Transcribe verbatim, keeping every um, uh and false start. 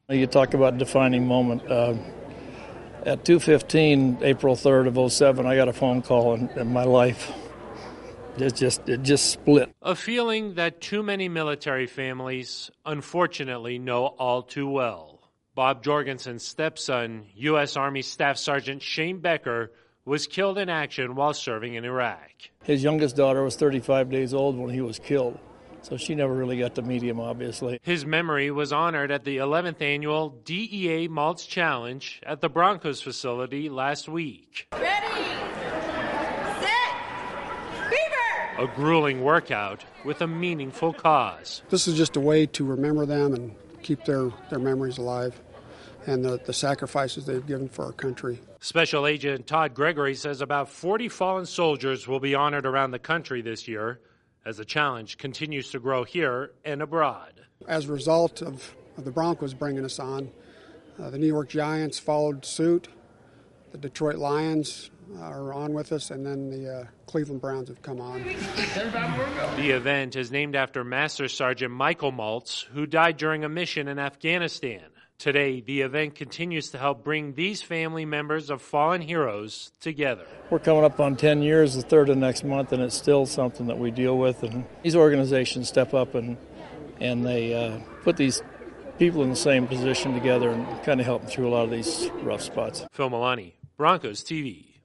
You talk about a defining moment. Uh, at two fifteen, April third of oh seven, I got a phone call, and, and my life, it just, it just split. A feeling that too many military families, unfortunately, know all too well. Bob Jorgensen's stepson, U S Army Staff Sergeant Shane Becker, was killed in action while serving in Iraq. His youngest daughter was thirty-five days old when he was killed, so she never really got to meet him, obviously. His memory was honored at the eleventh annual D E A Maltz Challenge at the Broncos facility last week. Ready, set, fever! A grueling workout with a meaningful cause. This is just a way to remember them and keep their, their memories alive and the, the sacrifices they've given for our country. Special Agent Todd Gregory says about forty fallen soldiers will be honored around the country this year as the challenge continues to grow here and abroad. As a result of, of the Broncos bringing us on, uh, the New York Giants followed suit, the Detroit Lions are on with us, and then the uh, Cleveland Browns have come on. The event is named after Master Sergeant Michael Maltz, who died during a mission in Afghanistan. Today, the event continues to help bring these family members of fallen heroes together. We're coming up on ten years, the third of next month, and it's still something that we deal with. And these organizations step up and and they uh, put these people in the same position together and kind of help them through a lot of these rough spots. Phil Milani, Broncos T V.